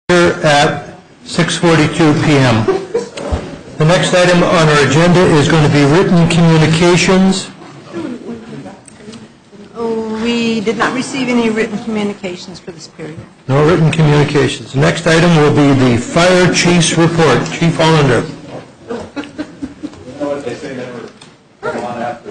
Here at 6:42 p.m. The next item on our agenda is going to be written communications. We did not receive any written communications for this period. No written communications. The next item will be the Fire Chief's report. Chief Hollander. You know what they say, never come on after.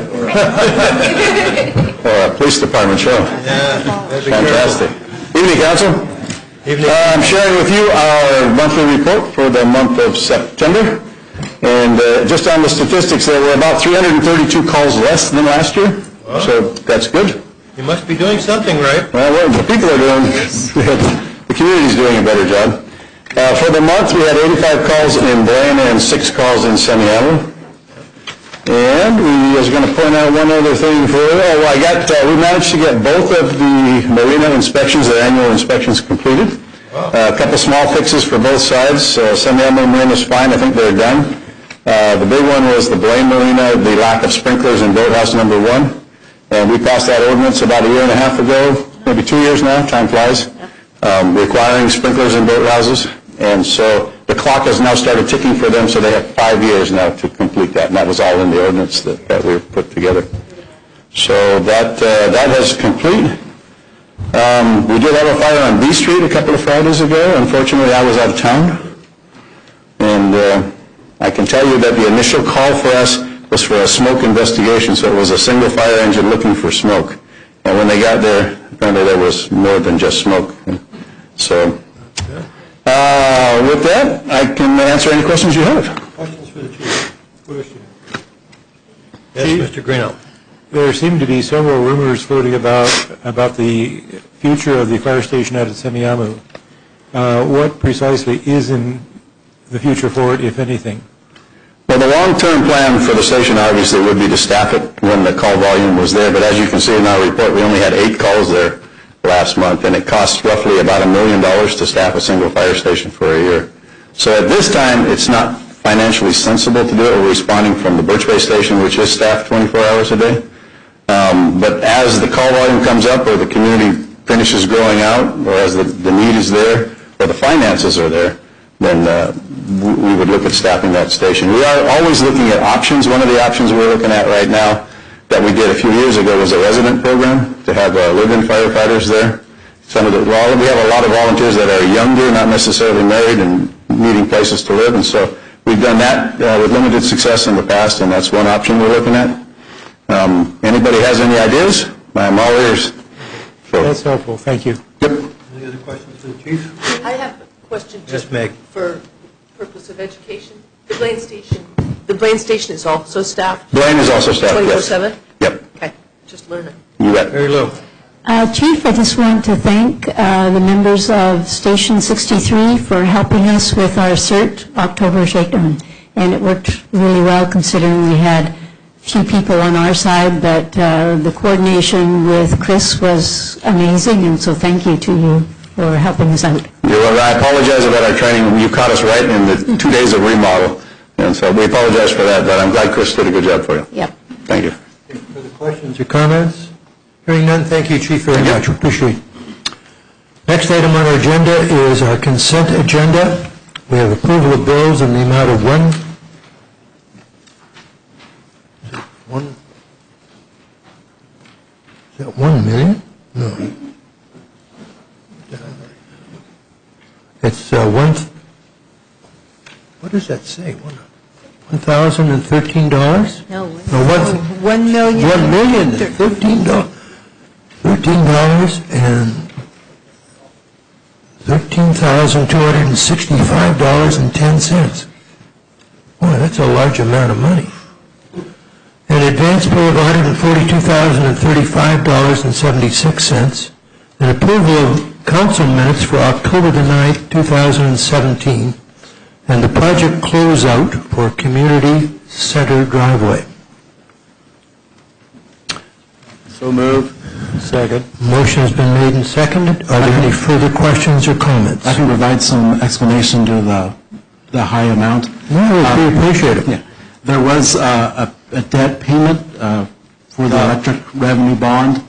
Or a police department show. Yeah, fantastic. Evening, Council. Evening. I'm sharing with you our monthly report for the month of September. And just on the statistics, there were about 332 calls less than last year. Wow. So that's good. You must be doing something right. Well, the people are doing, the community's doing a better job. For the month, we had 85 calls in Blaine and 6 calls in Semiahmoo. And we was going to point out one other thing for you. We managed to get both of the marina inspections, their annual inspections, completed. Wow. A couple small fixes for both sides. Semiahmoo Marina's fine. I think they're done. The big one was the Blaine Marina, the lack of sprinklers in boathouse number 1. And we passed that ordinance about a year and a half ago, maybe 2 years now, time flies, requiring sprinklers in boathouses. And so the clock has now started ticking for them, so they have 5 years now to complete that. And that was all in the ordinance that we put together. So that is complete. We did have a fire on B Street a couple of Fridays ago. Unfortunately, I was out of town. And I can tell you that the initial call for us was for a smoke investigation, so it was a single fire engine looking for smoke. And when they got there, apparently there was more than just smoke. So with that, I can answer any questions you have. Questions for the Chief? Yes, Chief? Mr. Greeno. There seem to be several rumors floating about the future of the fire station out at Semiahmoo. What precisely is in the future for it, if anything? Well, the long-term plan for the station obviously would be to staff it when the call volume was there, but as you can see in our report, we only had 8 calls there last month, and it costs roughly about $1 million to staff a single fire station for a year. So at this time, it's not financially sensible to do it. We're responding from the Birch Bay station, which is staffed 24 hours a day. But as the call volume comes up, or the community finishes growing out, or as the need is there, or the finances are there, then we would look at staffing that station. We are always looking at options. One of the options we're looking at right now that we did a few years ago was a resident program to have live-in firefighters there. We have a lot of volunteers that are younger, not necessarily married, and needing places to live, and so we've done that with limited success in the past, and that's one option we're looking at. Anybody has any ideas? I'm all ears. So. That's helpful. Thank you. Yep. Any other questions for the Chief? I have a question just Meg. for purpose of education. The Blaine Station is also staffed? Blaine is also staffed, 24/7? Yep. Okay, just learning. You bet. Very low. Chief, I just want to thank the members of Station 63 for helping us with our CERT October shakedown. And it worked really well considering we had few people on our side, but the coordination with Chris was amazing, and so thank you to you for helping us out. I apologize about our training. You caught us right in the 2 days of remodel, and so we apologize for that, but I'm glad Chris did a good job for you. Yep. Thank you. Further questions or comments? Hearing none, thank you, Chief, very much. Appreciate it. Next item on our agenda is our consent agenda. We have approval of bills in the amount of $1 million? No. It's what does that say? $1,013? No, $1 million. $13 and $13,265.10. Boy, that's a large amount of money. An advance pay of $142,035.76. An approval of council minutes for October the 9th, 2017. And the project closeout for Community Center Driveway. So moved. Second. Motion has been made and seconded. Are there any further questions or comments? I can provide some explanation to the high amount. No, we appreciate it. Yeah. There was a debt payment for the electric revenue bond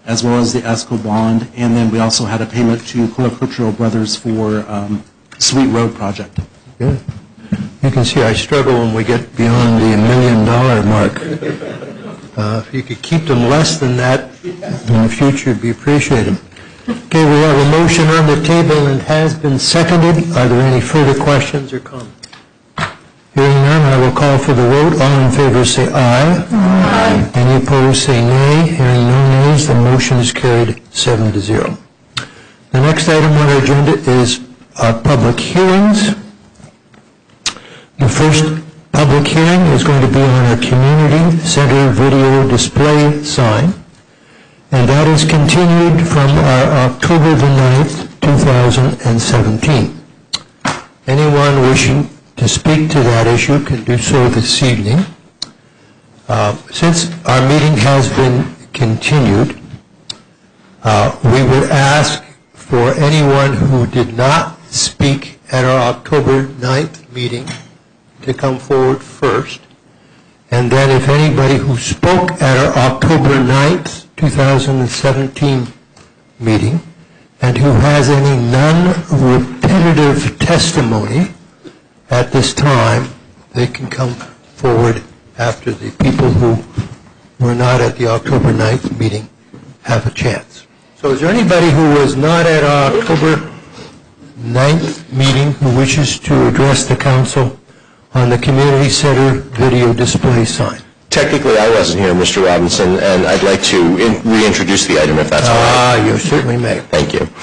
as well as the ESCO bond, and then we also had a payment to Colacotro Brothers for Sweet Road project. Good. You can see I struggle when we get beyond the $1 million mark. If you could keep them less than that in the future, it'd be appreciated. Okay, we have a motion on the table and it has been seconded. Are there any further questions or comments? Hearing none, I will call for the vote. All in favor say aye. Aye. Any opposed say nay. Hearing no nays, the motion is carried 7-0. The next item on our agenda is our public hearings. The first public hearing is going to be on our community center video display sign, and that is continued from our October the 9th, 2017. Anyone wishing to speak to that issue can do so this evening. Since our meeting has been continued, we would ask for anyone who did not speak at our October 9th meeting to come forward first, and then if anybody who spoke at our October 9th, 2017 meeting and who has any non-repetitive testimony at this time, they can come forward after the people who were not at the October 9th meeting have a chance. So is there anybody who was not at our October 9th meeting who wishes to address the council on the community center video display sign? Technically, I wasn't here, Mr. Robinson, and I'd like to reintroduce the item if that's all right. You certainly may. Thank you.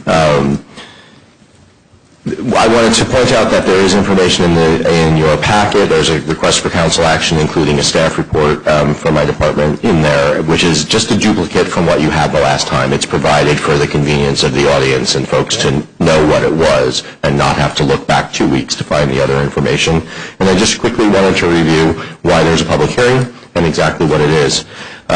I wanted to point out that there is information in your packet. There's a request for council action, including a staff report from my department in there, which is just a duplicate from what you had the last time. It's provided for the convenience of the audience and folks to know what it was and not have to look back 2 weeks to find the other information. And I just quickly wanted to review why there's a public hearing and exactly what it is.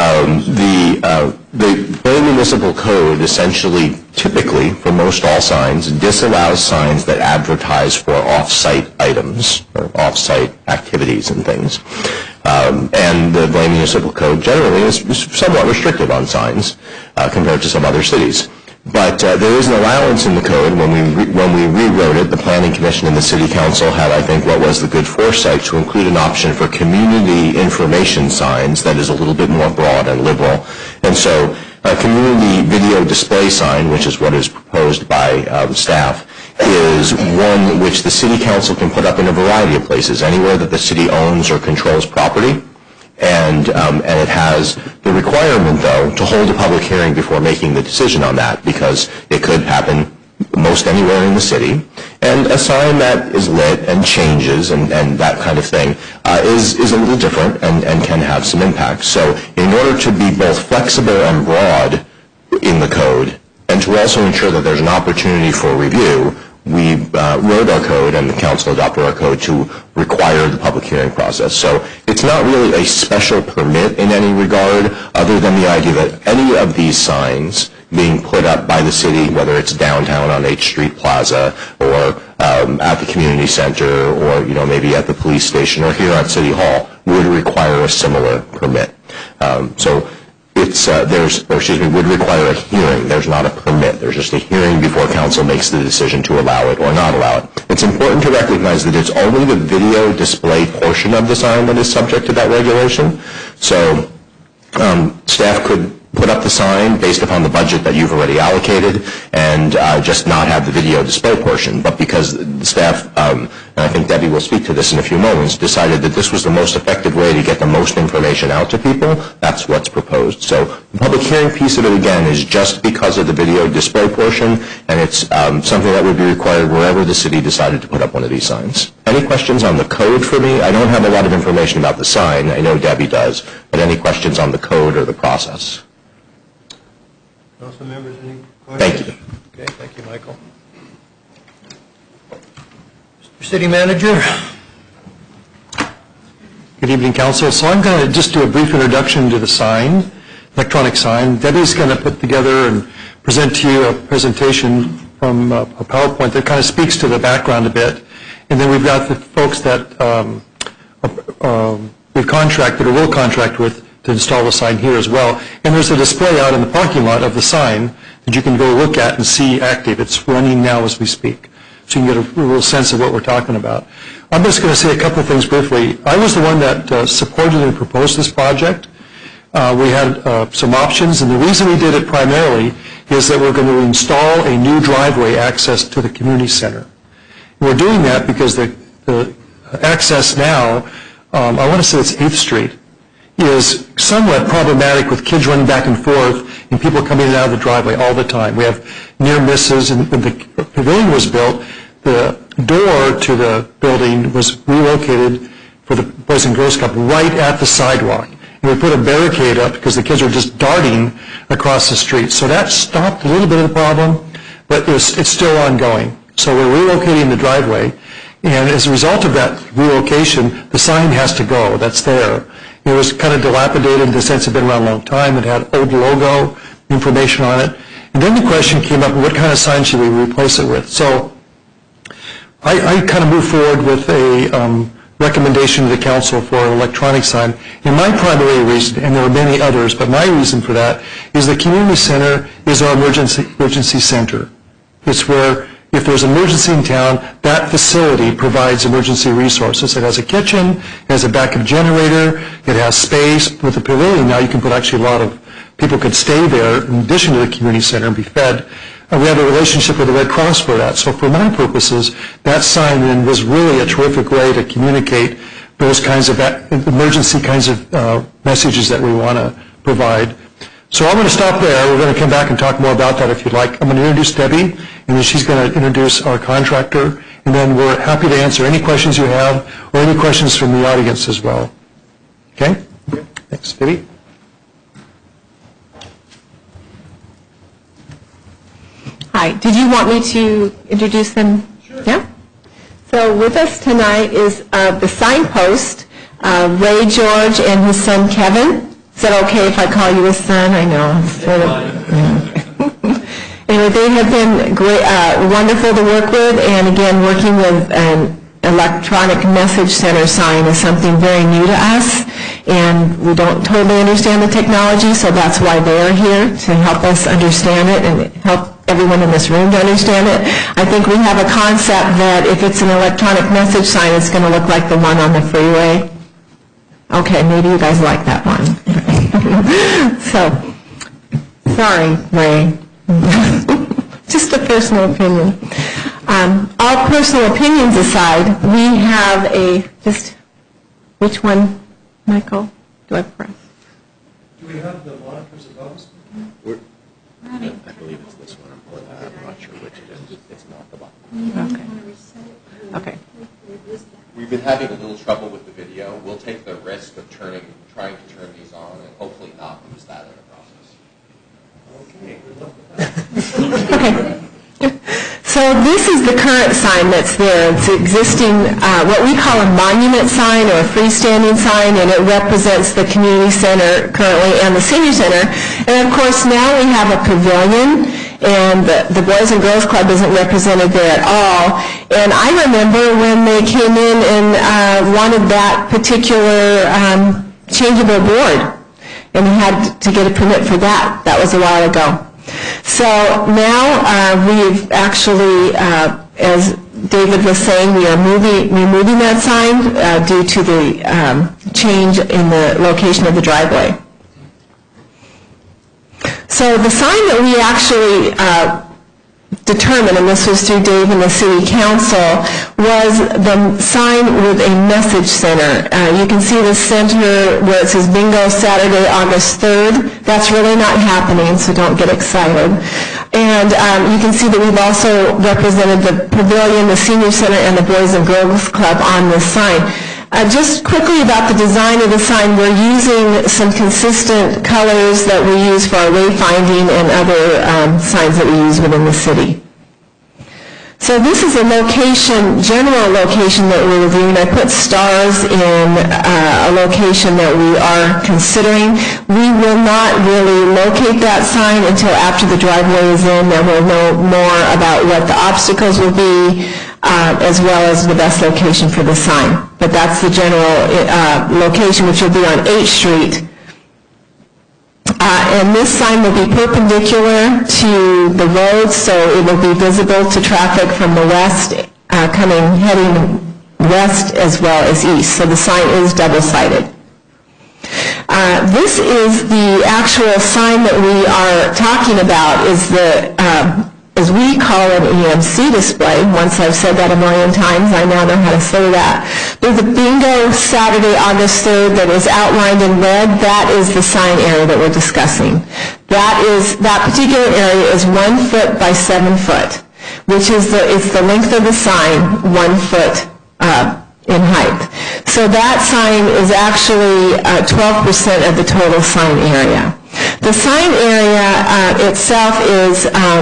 The Blaine Municipal Code essentially, typically, for most all signs, disallows signs that advertise for off-site items or off-site activities and things. And the Blaine Municipal Code generally is somewhat restrictive on signs compared to some other cities. But there is an allowance in the code. When we rewrote it, the Planning Commission and the City Council had, I think, what was the good foresight to include an option for community information signs that is a little bit more broad and liberal. And so a community video display sign, which is what is proposed by staff, is one which the City Council can put up in a variety of places, anywhere that the city owns or controls property. And it has the requirement, though, to hold a public hearing before making the decision on that, because it could happen most anywhere in the city. And a sign that is lit and changes and that kind of thing is a little different and can have some impact. So in order to be both flexible and broad in the code, and to also ensure that there's an opportunity for review, we wrote our code and the council adopted our code to require the public hearing process. So it's not really a special permit in any regard, other than the idea that any of these signs being put up by the city, whether it's downtown on H Street Plaza or at the community center or maybe at the police station or here at City Hall, would require a similar permit. Would require a hearing. There's not a permit. There's just a hearing before council makes the decision to allow it or not allow it. It's important to recognize that it's only the video display portion of the sign that is subject to that regulation. So staff could put up the sign based upon the budget that you've already allocated and just not have the video display portion. But because the staff, and I think Debbie will speak to this in a few moments, decided that this was the most effective way to get the most information out to people, that's what's proposed. So the public hearing piece of it, again, is just because of the video display portion, and it's something that would be required wherever the city decided to put up one of these signs. Any questions on the code for me? I don't have a lot of information about the sign. I know Debbie does. But any questions on the code or the process? Council members, any questions? Thank you. Okay, thank you, Michael. Mr. City Manager. Good evening, Council. So I'm going to just do a brief introduction to the sign, electronic sign. Debbie's going to put together and present to you a presentation from a PowerPoint that kind of speaks to the background a bit. And then we've got the folks that we've contracted or will contract with to install the sign here as well. And there's a display out in the parking lot of the sign that you can go look at and see active. It's running now as we speak. So you can get a real sense of what we're talking about. I'm just going to say a couple of things briefly. I was the one that supported and proposed this project. We had some options, and the reason we did it primarily is that we're going to install a new driveway access to the community center. We're doing that because the access now, I want to say it's 8th Street, is somewhat problematic with kids running back and forth and people coming in and out of the driveway all the time. We have near misses, and when the pavilion was built, the door to the building was relocated for the Boys and Girls Club right at the sidewalk. And we put a barricade up because the kids are just darting across the street. So that stopped a little bit of the problem, but it's still ongoing. So we're relocating the driveway, and as a result of that relocation, the sign has to go. That's there. It was kind of dilapidated in the sense it had been around a long time. It had old logo information on it. And then the question came up, what kind of sign should we replace it with? So I kind of moved forward with a recommendation to the council for an electronic sign. And my primary reason, and there are many others, but my reason for that is the community center is our emergency center. It's where, if there's an emergency in town, that facility provides emergency resources. It has a kitchen, it has a backup generator, it has space. With the pavilion now, you can put actually a lot of people could stay there in addition to the community center and be fed. We have a relationship with the Red Cross for that. So for my purposes, that sign then was really a terrific way to communicate those kinds of emergency kinds of messages that we want to provide. So I'm going to stop there. We're going to come back and talk more about that if you'd like. I'm going to introduce Debbie, and then she's going to introduce our contractor, and then we're happy to answer any questions you have or any questions from the audience as well. Okay? Thanks. Debbie? Hi. Did you want me to introduce them? Sure. Yeah? So with us tonight is the signpost, Ray George and his son Kevin. Is that okay if I call you his son? I know. Anyway, they have been great, wonderful to work with, and again, working with an electronic message center sign is something very new to us, and we don't totally understand the technology, so that's why they're here, to help us understand it and help everyone in this room to understand it. I think we have a concept that if it's an electronic message sign, it's going to look like the one on the freeway. Okay, maybe you guys like that one. So, sorry, Ray. Just a personal opinion. All personal opinions aside, we have which one, Michael? Do I press? Do we have the monitors above us? I believe it's this one. I'm not sure which it is. It's not the bottom. Okay. We've been having a little trouble with the video. We'll take the risk of trying to turn these on and hopefully not lose that in the process. Okay, good luck with that. Okay. So this is the current sign that's there. It's existing, what we call a monument sign or a freestanding sign, and it represents the community center currently and the senior center. And of course now we have a pavilion, and the Boys and Girls Club isn't represented there at all. And I remember when they came in and wanted that particular changeable board, and we had to get a permit for that. That was a while ago. So now we've actually, as David was saying, we are removing that sign due to the change in the location of the driveway. So the sign that we actually determined, and this was through Dave and the City Council, was the sign with a message center. You can see the center where it says Bingo Saturday, August 3rd. That's really not happening, so don't get excited. And you can see that we've also represented the pavilion, the senior center, and the Boys and Girls Club on this sign. Just quickly about the design of the sign, we're using some consistent colors that we use for our wayfinding and other signs that we use within the city. So this is a location, general location that we're reviewing. I put stars in a location that we are considering. We will not really locate that sign until after the driveway is in, and we'll know more about what the obstacles will be, as well as the best location for the sign. But that's the general location, which will be on 8th Street And this sign will be perpendicular to the road, so it will be visible to traffic from the west, heading west as well as east. So the sign is double-sided. This is the actual sign that we are talking about, is the, as we call it, EMC display. Once I've said that a million times, I now know how to say that. There's a bingo Saturday, August 3rd that is outlined in red. That is the sign area that we're discussing. That particular area is 1 foot by 7 foot, which is it's the length of the sign, 1 foot in height. So that sign is actually 12% of the total sign area. The sign area itself is,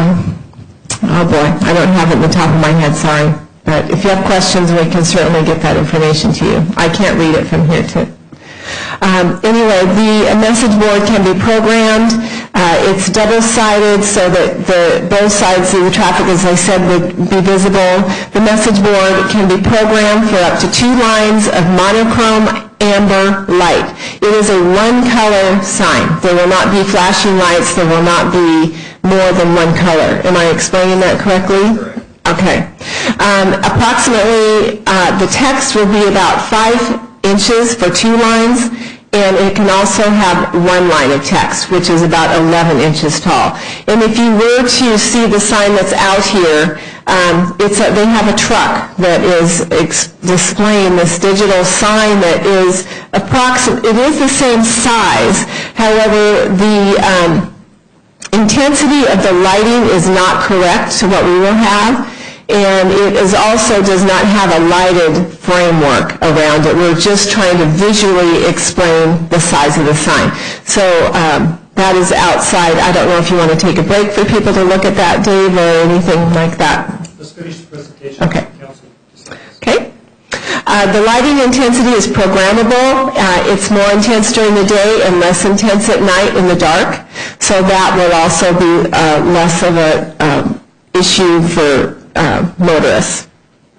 oh boy, I don't have it in the top of my head, sorry. But if you have questions, we can certainly get that information to you. I can't read it from here too. Anyway, the message board can be programmed. It's double-sided so that both sides of the traffic, as I said, would be visible. The message board can be programmed for up to 2 lines of monochrome amber light. It is a one-color sign. There will not be flashing lights. There will not be more than one color. Am I explaining that correctly? Okay. Approximately, the text will be about 5 inches for 2 lines, and it can also have 1 line of text, which is about 11 inches tall. And if you were to see the sign that's out here, they have a truck that is displaying this digital sign that is it is the same size. However, the intensity of the lighting is not correct to what we will have. And it also does not have a lighted framework around it. We're just trying to visually explain the size of the sign. So that is outside. I don't know if you want to take a break for people to look at that, Dave, or anything like that. Let's finish the presentation. Okay. Okay. The lighting intensity is programmable. It's more intense during the day and less intense at night in the dark. So that will also be less of an issue for motorists.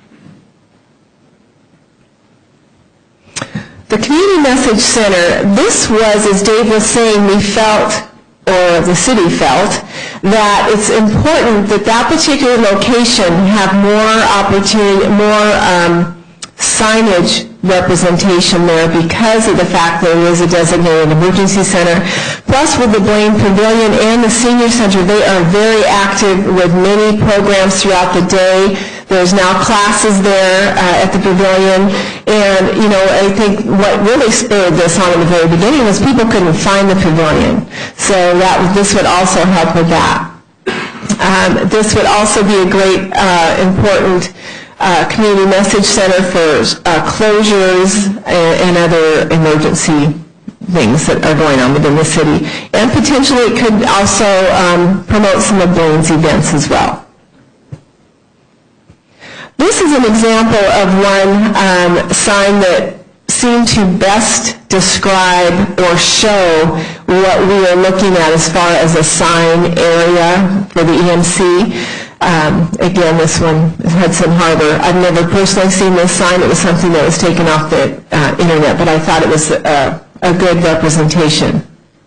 The Community Message Center, this was, as Dave was saying, we felt, or the city felt, that it's important that that particular location have more opportunity, more signage representation there because of the fact that it is a designated emergency center. Plus, with the Blaine Pavilion and the Senior Center, they are very active with many programs throughout the day. There's now classes there at the pavilion. And, you know, I think what really spurred this on in the very beginning was people couldn't find the pavilion. So this would also help with that. This would also be a great, important community message center for closures and other emergency things that are going on within the city. And potentially it could also promote some of Blaine's events as well. This is an example of one sign that seemed to best describe or show what we are looking at as far as a sign area for the EMC. Again, this one is Hudson Harbor. I've never personally seen this sign. It was something that was taken off the internet, but I thought it was a good representation.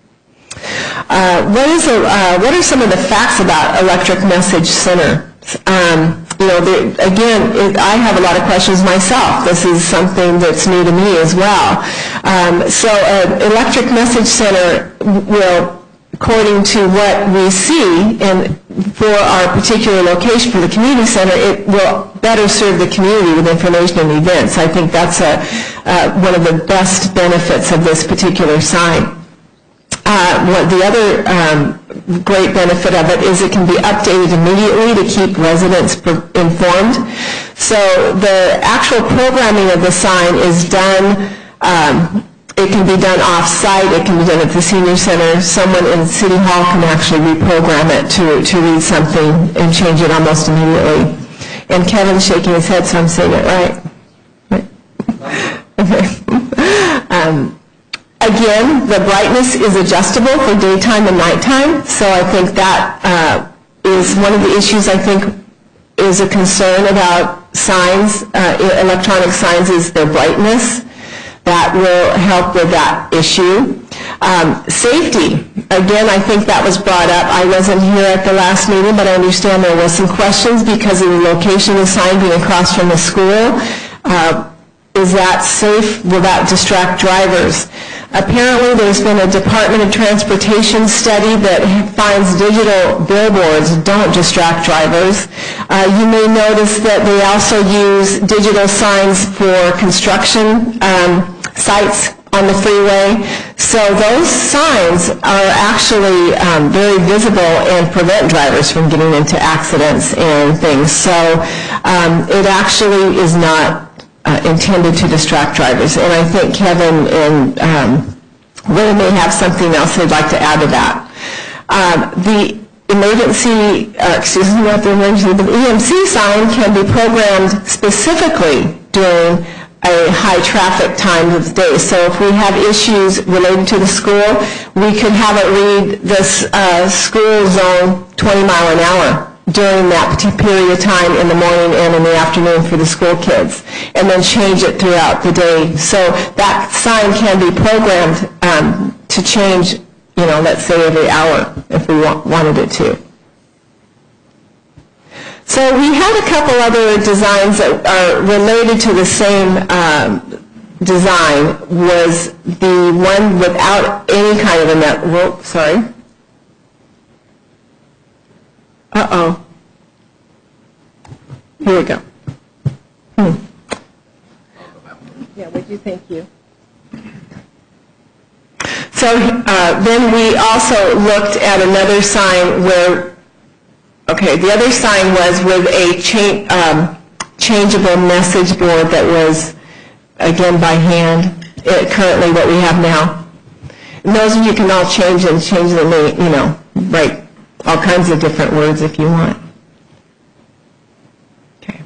What are some of the facts about Electric Message Center? You know, again, I have a lot of questions myself. This is something that's new to me as well. So Electric Message Center will, according to what we see, and for our particular location for the community center, it will better serve the community with information and events. I think that's one of the best benefits of this particular sign. The other great benefit of it is it can be updated immediately to keep residents informed. So the actual programming of the sign is done, it can be done off-site, it can be done at the senior center. Someone in City Hall can actually reprogram it to read something and change it almost immediately. And Kevin's shaking his head, so I'm saying it right. Okay. Again, the brightness is adjustable for daytime and nighttime, so I think that is one of the issues I think is a concern about signs, electronic signs, is their brightness. that will help with that issue. Safety, again, I think that was brought up. I wasn't here at the last meeting, but I understand there was some questions because of the location of the sign being across from the school. Is that safe? Will that distract drivers? Apparently, there's been a Department of Transportation study that finds digital billboards don't distract drivers. You may notice that they also use digital signs for construction sites on the freeway. So those signs are actually very visible and prevent drivers from getting into accidents and things. So it actually is not intended to distract drivers. And I think Kevin and William may have something else they'd like to add to that. The EMC sign can be programmed specifically during a high traffic time of the day. So if we have issues related to the school, we could have it read this school zone 20 mile an hour during that period of time in the morning and in the afternoon for the school kids, and then change it throughout the day. So that sign can be programmed to change, let's say every hour if we wanted it to. So we had a couple other designs that are related to the same design. Was the one without any kind of a net, sorry. Uh-oh. Here we go. Yeah, what do you think, you? So then we also looked at another sign where, the other sign was with a changeable message board that was, again, by hand, currently what we have now. And those you can all change the, write all kinds of different words if you want. Okay.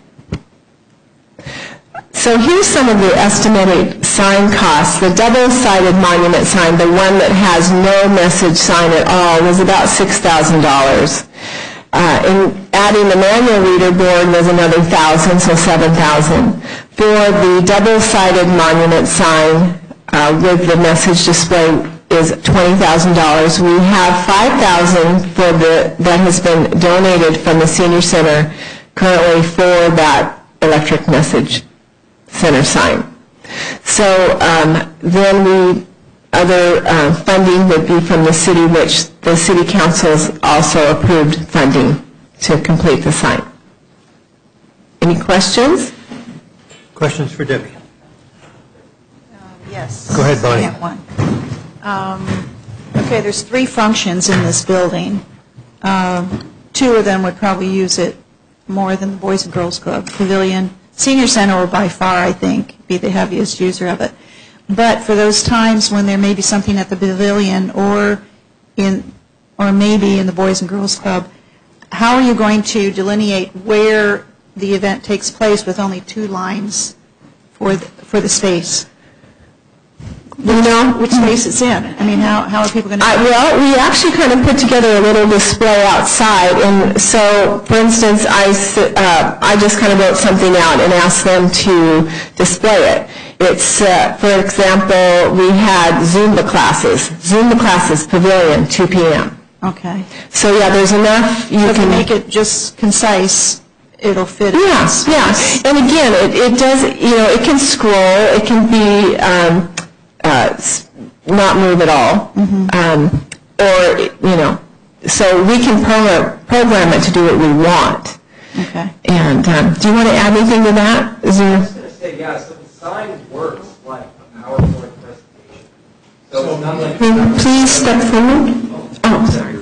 So here's some of the estimated sign costs. The double-sided monument sign, the one that has no message sign at all, was about $6,000. And adding the manual reader board was another $1,000, so $7,000. For the double-sided monument sign with the message display is $20,000. We have $5,000 that has been donated from the senior center currently for that electric message center sign. So then other funding would be from the city, which the city councils also approved funding to complete the sign. Any questions? Questions for Debbie? Yes. Go ahead, Bonnie. I have one. Okay, there's 3 functions in this building. 2 of them would probably use it more than the Boys and Girls Club. Pavilion, Senior Center will by far, I think, be the heaviest user of it. But for those times when there may be something at the Pavilion or maybe in the Boys and Girls Club, how are you going to delineate where the event takes place with only 2 lines for the space? Which space it's in? I mean, how are people going to... Well, we actually kind of put together a little display outside. And so, for instance, I just kind of wrote something out and asked them to display it. It's, for example, we had Zumba classes, Pavilion, 2 p.m. Okay. So, yeah, there's enough. You can make it just concise. It'll fit. Yes, yes. And again, it does, it can scroll. It can be not move at all. Mm-hmm. So we can program it to do what we want. Okay. And do you want to add anything to that? I was going to say, yeah, so the sign works like a PowerPoint presentation. So it's not like... Please step forward. Oh, sorry.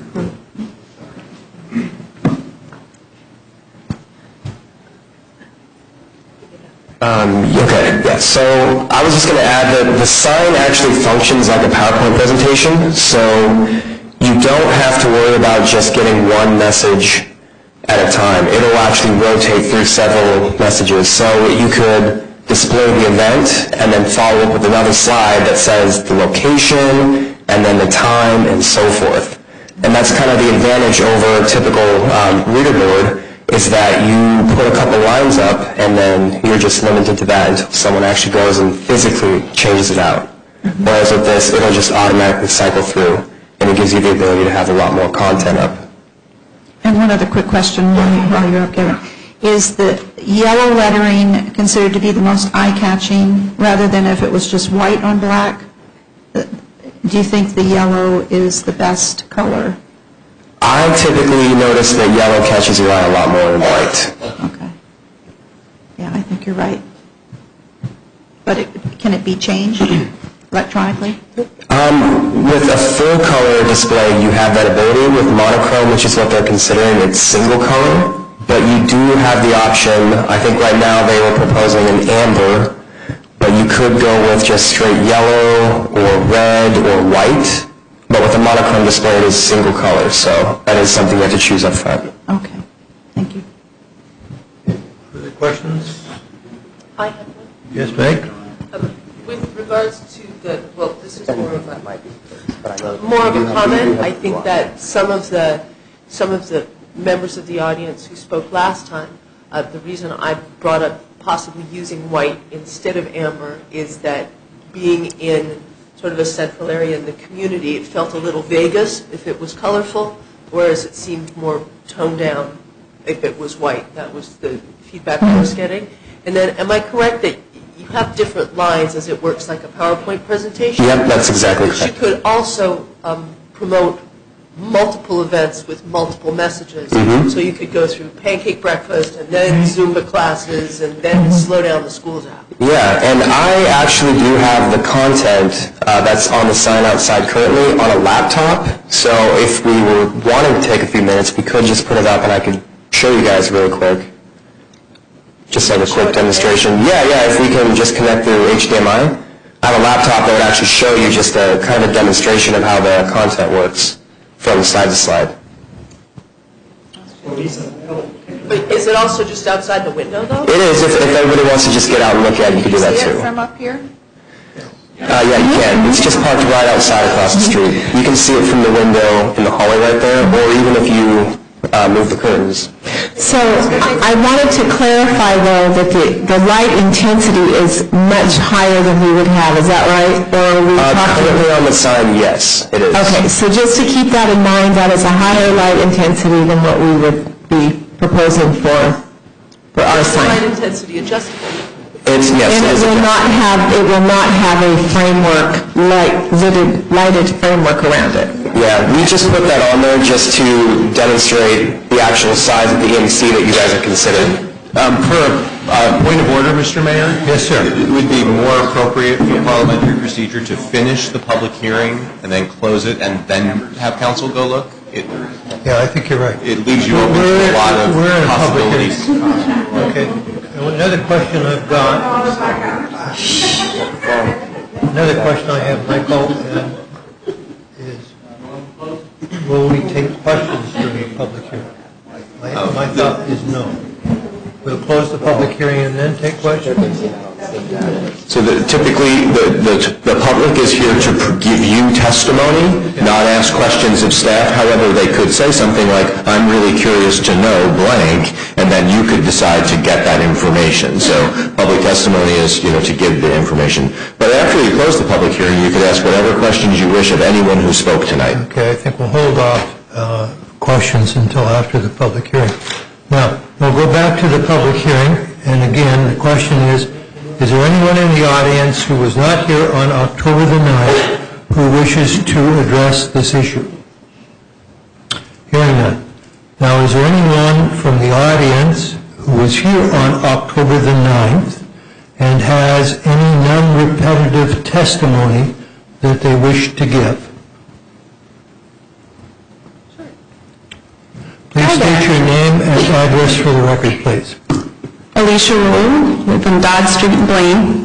Okay, yeah, so I was just going to add that the sign actually functions like a PowerPoint presentation, so you don't have to worry about just getting one message at a time. It'll actually rotate through several messages, so you could display the event and then follow up with another slide that says the location and then the time and so forth. And that's kind of the advantage over a typical reader board, is that you put a couple lines up and then you're just limited to that until someone actually goes and physically changes it out. Whereas with this, it'll just automatically cycle through, and it gives you the ability to have a lot more content up. And one other quick question while you're up, Kevin. Is the yellow lettering considered to be the most eye-catching rather than if it was just white on black? Do you think the yellow is the best color? I typically notice that yellow catches your eye a lot more than white. Okay. Yeah, I think you're right. But can it be changed electronically? With a full color display, you have that ability. With monochrome, which is what they're considering, it's single color. But you do have the option, I think right now they were proposing an amber, but you could go with just straight yellow or red or white. But with a monochrome display, it is single color, so that is something you have to choose up front. Okay. Thank you. Further questions? I have one. Yes, Meg? With regards to the, well, this is more of a comment. I think that some of the members of the audience who spoke last time, the reason I brought up possibly using white instead of amber is that being in sort of a central area in the community, it felt a little Vegas if it was colorful, whereas it seemed more toned down if it was white. That was the feedback I was getting. And then, am I correct that you have different lines as it works like a PowerPoint presentation? Yep, that's exactly correct. But you could also promote multiple events with multiple messages. So you could go through pancake breakfast and then Zumba classes and then slow down the school's app. Yeah, and I actually do have the content that's on the sign outside currently on a laptop. So if we were wanting to take a few minutes, we could just put it up and I could show you guys really quick. Just like a quick demonstration. Yeah, if we can just connect through HDMI. I have a laptop that would actually show you just a kind of a demonstration of how the content works from slide to slide. But is it also just outside the window, though? It is. If everybody wants to just get out and look at it, you can do that too. too. From up here? Yeah, you can. It's just parked right outside across the street. You can see it from the window in the hallway right there, or even if you move the curtains. So I wanted to clarify, though, that the light intensity is much higher than we would have. Is that right? Or are we currently on the sign, yes, it is. Okay, so just to keep that in mind, that is a higher light intensity than what we would be proposing for our sign. Light intensity adjustable. Yes, and it will not have a framework, lighted framework around it. Yeah, we just put that on there just to demonstrate the actual size of the EMC that you guys are considering. For a point of order, Mr. Mayor? Yes, sir. It would be more appropriate for parliamentary procedure to finish the public hearing and then close it and then have council go look. Yeah, I think you're right. It leaves you open to a lot of possibilities. Okay. Another question I've got. Another question I have, Michael, is will we take questions during the public hearing? My thought is no. We'll close the public hearing and then take questions? So typically, the public is here to give you testimony, not ask questions of staff. However, they could say something like, I'm really curious to know blank, and then you could decide to get that information. So public testimony is, to give the information. But after you close the public hearing, you could ask whatever questions you wish of anyone who spoke tonight. Okay, I think we'll hold off questions until after the public hearing. Now, we'll go back to the public hearing, and again, the question is there anyone in the audience who was not here on October the 9th who wishes to address this issue? Hearing none. Now, is there anyone from the audience who was here on October the 9th and has any non-repetitive testimony that they wish to give? Please state your name and address for the record, please. Alicia Rule, we're from Dodd Street in Blaine.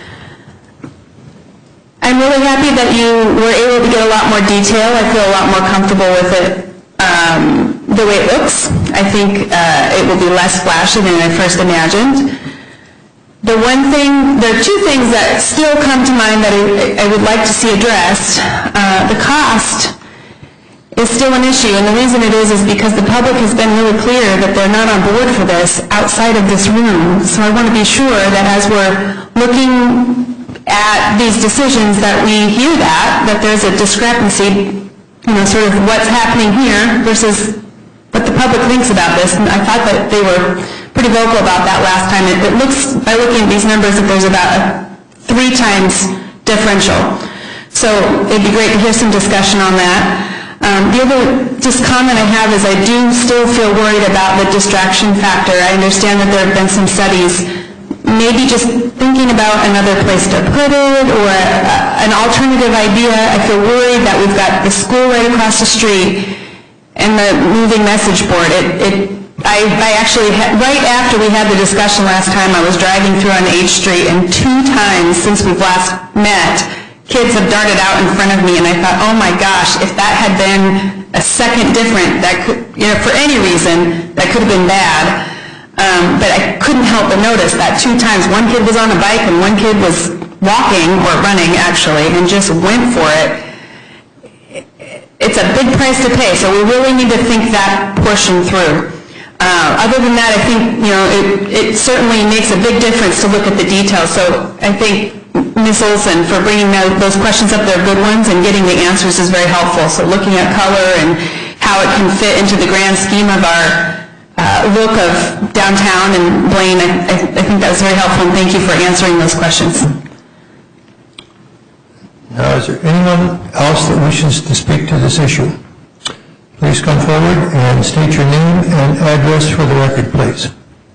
I'm really happy that you were able to get a lot more detail. I feel a lot more comfortable with it the way it looks. I think it will be less flashy than I first imagined. There are two things that still come to mind that I would like to see addressed. The cost is still an issue. And the reason it is because the public has been really clear that they're not on board for this outside of this room. So I want to be sure that as we're looking at these decisions that we hear that there's a discrepancy, sort of what's happening here versus what the public thinks about this. And I thought that they were pretty vocal about that last time. It looks, by looking at these numbers, that there's about a 3 times differential. So it'd be great to hear some discussion on that. The other just comment I have is I do still feel worried about the distraction factor. I understand that there have been some studies, maybe just thinking about another place to put it or an alternative idea. I feel worried that we've got the school right across the street and the moving message board. I actually, right after we had the discussion last time, I was driving through on H Street, and 2 times since we've last met, kids have darted out in front of me, and I thought, oh my gosh, if that had been a second different, that could, for any reason, that could have been bad. But I couldn't help but notice that 2 times, one kid was on a bike and one kid was walking, or running actually, and just went for it. It's a big price to pay, so we really need to think that portion through. Other than that, I think, it certainly makes a big difference to look at the details. So I think Ms. Olson for bringing those questions up, they're good ones, and getting the answers is very helpful. So looking at color and how it can fit into the grand scheme of our look of downtown and Blaine, I think that was very helpful, and thank you for answering those questions. Now, is there anyone else that wishes to speak to this issue? Please come forward and state your name and address for the record, please.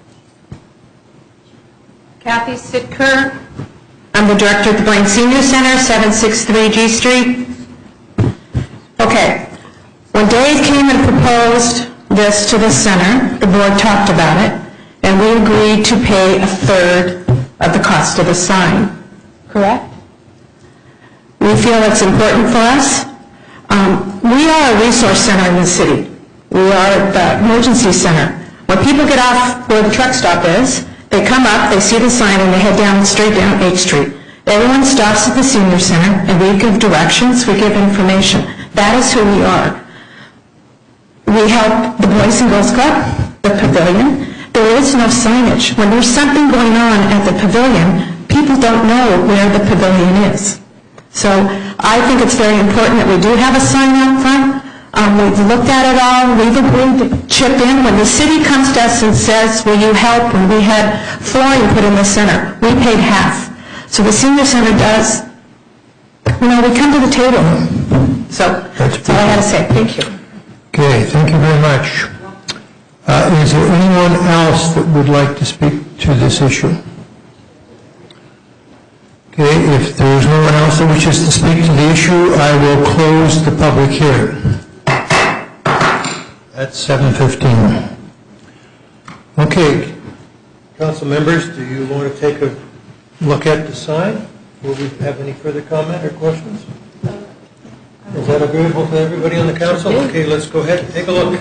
Kathy Sitker. I'm the director of the Blaine Senior Center, 763 G Street. Okay. When Dave came and proposed this to the center, the board talked about it, and we agreed to pay 1/3 of the cost of the sign. Correct? We feel it's important for us. We are a resource center in the city. We are the emergency center. When people get off where the truck stop is, they come up, they see the sign, and they head straight down H Street. Everyone stops at the senior center, and we give directions, we give information. That is who we are. We help the Boys and Girls Club, the pavilion. There is no signage. When there's something going on at the pavilion, people don't know where the pavilion is. So I think it's very important that we do have a sign out front. We've looked at it all. We've agreed to chip in. When the city comes to us and says, will you help? When we had flooring put in the center, we paid half. So the senior center does, we come to the table. So that's all I had to say. Thank you. Okay, thank you very much. Is there anyone else that would like to speak to this issue? Okay, if there is no one else that wishes to speak to the issue, I will close the public hearing. At 7:15. Okay, council members, do you want to take a look at the sign? Will we have any further comment or questions? Is that agreeable to everybody on the council? Okay, let's go ahead and take a look.